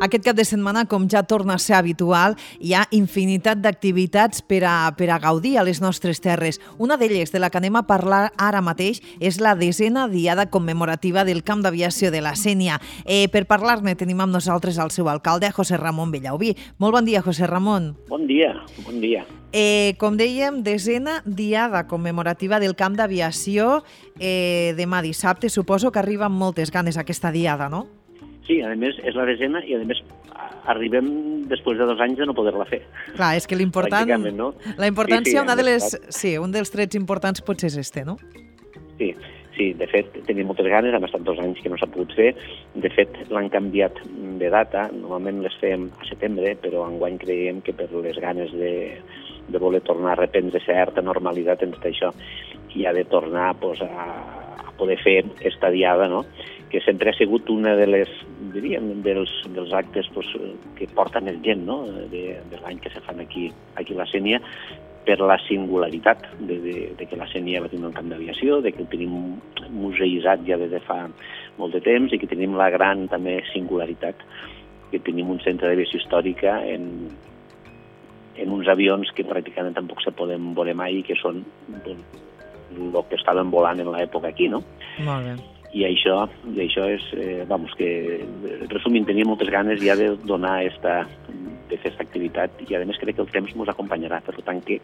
Aquest cap de setmana, com ja torna a ser habitual, hi ha infinitat d'activitats per a gaudir a les nostres terres. Una d'elles, de la que anem a parlar ara mateix, és la 10a Diada commemorativa del Camp d'Aviació de la Sénia. Per parlar-ne tenim amb nosaltres el seu alcalde, José Ramón Bellauví. Molt bon dia, José Ramón. Bon dia, bon dia. Com dèiem, 10a Diada commemorativa del Camp d'Aviació. Demà dissabte, suposo que arriba amb moltes ganes aquesta diada, no? Sí, a més, és la 10a i, a més, arribem després de 2 anys de no poder-la fer. Clar, és que l'important... Pràcticament, no? La importància, sí, un dels trets importants potser és este, no? Sí, de fet, tenim moltes ganes, hem estat 2 anys que no s'ha pogut fer. De fet, l'han canviat de data, normalment les fem a setembre, però enguany creiem que per les ganes de voler tornar a reprendre certa normalitat en tot això, i ha de tornar a poder fer esta diada, no?, que sempre ha sigut una de les, diríem, dels actes que porta més gent, no?, de l'any que se fan aquí a la Sénia, per la singularitat de que la Sénia va tenir un camp d'aviació, de que el tenim museïtzat ja des de fa molt de temps i que tenim la gran també singularitat que tenim un centre d'aviació històrica en uns avions que pràcticament tampoc se poden voler mai i que són el que estaven volant en l'època aquí, no? Molt bé. I això és, que resumint, tenia moltes ganes ja de donar de fer aquesta activitat i a més crec que el temps ens acompanyarà, per tant que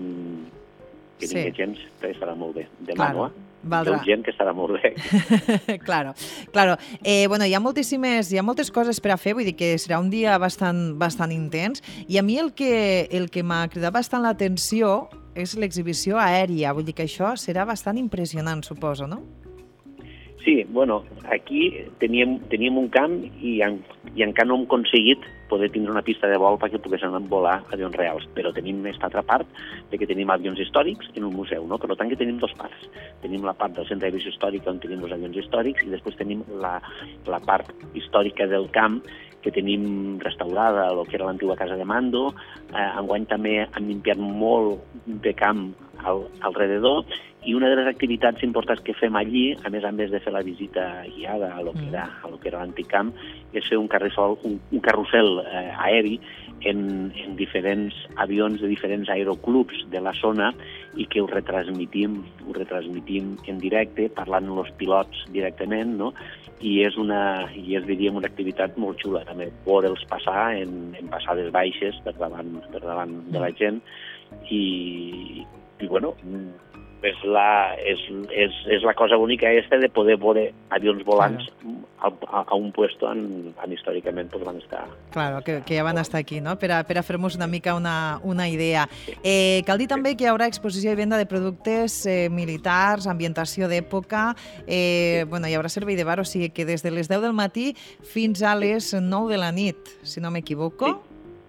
vingui gent estarà molt bé. Demà, claro, no? Valdrà. Gent que estarà molt bé. Claro. Hi ha moltes coses per a fer, vull dir que serà un dia bastant intens, i a mi el que m'ha cridat bastant l'atenció és l'exhibició aèria, vull dir que això serà bastant impressionant, suposo, no? Sí, aquí teníem un camp i encara no hem aconseguit poder tindre una pista de vol perquè poguessin volar avions reals, però tenim aquesta altra part de que tenim avions històrics en un museu, no? Per tant que tenim 2 parts. Tenim la part del centre d'aviació històrica on tenim els avions històrics i després tenim la part històrica del camp que tenim restaurada, el que era l'antiga casa de mando. Enguany també han limpiat molt de camp alrededor i una de les activitats importants que fem allí, a més de fer la visita guiada a lo que era l'antic camp, és fer un carrusel aeri en diferents avions de diferents aeroclubs de la zona i que ho retransmitim en directe, parlant amb els pilots directament, no? I és, diríem, una activitat molt xula, també poder-los passar en passades baixes per davant de la gent i és la cosa bonica de poder veure avions volants a un puesto on històricament van estar. Claro, que ja van estar aquí, no? Per a fer-nos una mica una idea. Cal dir també que hi haurà exposició i venda de productes militars, ambientació d'època, hi haurà servei de bar, o sigui que des de les 10 del matí fins a les 9 de la nit, si no m'equivoco.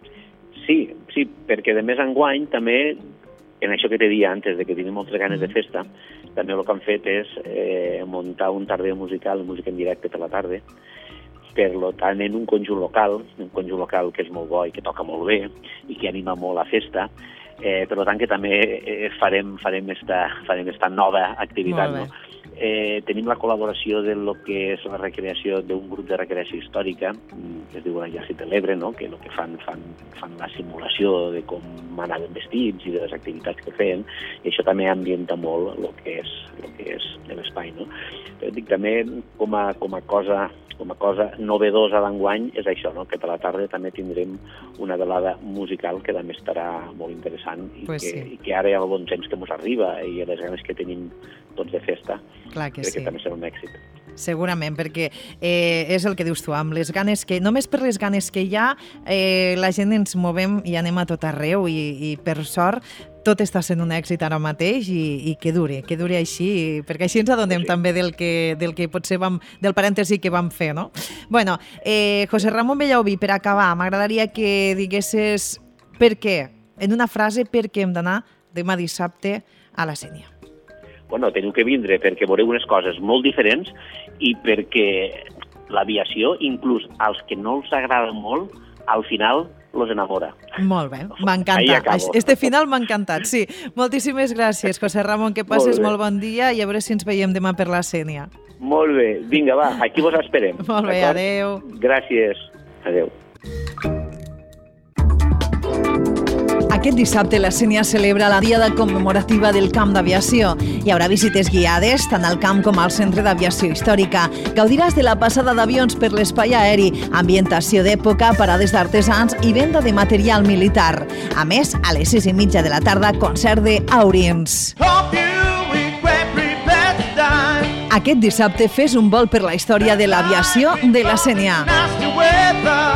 Sí, perquè de més enguany també, en això que te deia antes, de que tenim moltes ganes de festa, també el que han fet és muntar un tarder musical, música en directe per la tarda, per tant en un conjunt local que és molt bo i que toca molt bé i que anima molt la festa, per tant que també farem esta nova activitat, no? Tenim la col·laboració de lo que és la recreació d'un grup de recreació històrica que es diu l'Exèrcit de l'Ebre, no? Que el que fan la simulació de com anaven vestits i de les activitats que feien, i això també ambienta molt el que és l'espai, no? Però dic també com a cosa novedosa d'enguany és això, no? Que per la tarda també tindrem una velada musical que també estarà molt interessant i que ara hi ha el bon temps que ens arriba i les ganes que tenim tots de festa. Clar que crec que també serà un èxit. Segurament, perquè és el que dius tu, amb les ganes que, només per les ganes que hi ha, la gent ens movem i anem a tot arreu i per sort tot està sent un èxit ara mateix i que duri així, perquè així ens adonem també del que potser del parèntesi que vam fer, no? Bueno, José Ramón Bellauví, per acabar, m'agradaria que diguessis per què, en una frase, per què hem d'anar demà dissabte a la Sénia. Teniu que vindre perquè veureu unes coses molt diferents i perquè l'aviació, inclús als que no els agrada molt, al final los enamora. Molt bé, m'ha encantat. Este final m'ha encantat, sí. Moltíssimes gràcies, José Ramón, que passes molt bon dia i a veure si ens veiem demà per la Sénia. Molt bé, vinga, va, aquí vos esperem. Molt bé, adeu. Gràcies. Adéu. Aquest dissabte la Sénia celebra la Diada Commemorativa del Camp d'Aviació. Hi haurà visites guiades tant al camp com al Centre d'Aviació Històrica. Gaudiràs de la passada d'avions per l'espai aeri, ambientació d'època, parades d'artesans i venda de material militar. A més, a les 6:30 de la tarda, concert de Auriens. Aquest dissabte fes un vol per la història de l'aviació de la Sénia.